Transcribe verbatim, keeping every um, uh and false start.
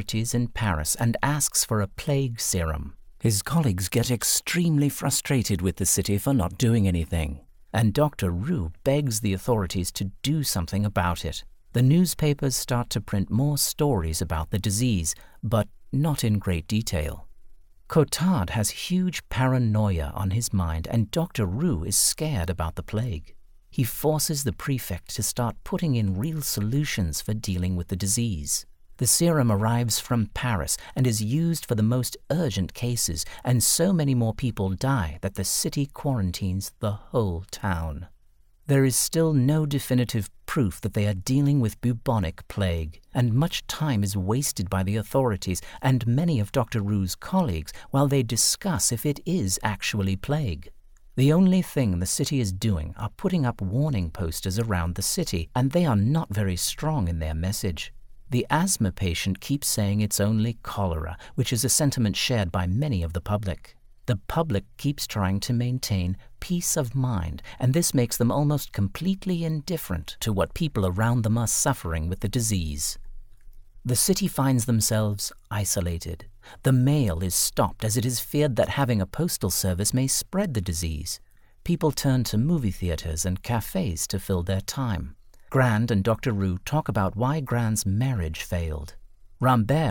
authorities in Paris and asks for a plague serum. His colleagues get extremely frustrated with the city for not doing anything, and Doctor Roux begs the authorities to do something about it. The newspapers start to print more stories about the disease, but not in great detail. Cottard has huge paranoia on his mind, and Doctor Roux is scared about the plague. He forces the prefect to start putting in real solutions for dealing with the disease. The serum arrives from Paris and is used for the most urgent cases, and so many more people die that the city quarantines the whole town. There is still no definitive proof that they are dealing with bubonic plague, and much time is wasted by the authorities and many of Doctor Roux's colleagues while they discuss if it is actually plague. The only thing the city is doing are putting up warning posters around the city, and they are not very strong in their message. The asthma patient keeps saying it's only cholera, which is a sentiment shared by many of the public. The public keeps trying to maintain peace of mind, and this makes them almost completely indifferent to what people around them are suffering with the disease. The city finds themselves isolated. The mail is stopped as it is feared that having a postal service may spread the disease. People turn to movie theaters and cafes to fill their time. Grand and Doctor Roux talk about why Grand's marriage failed. Rambert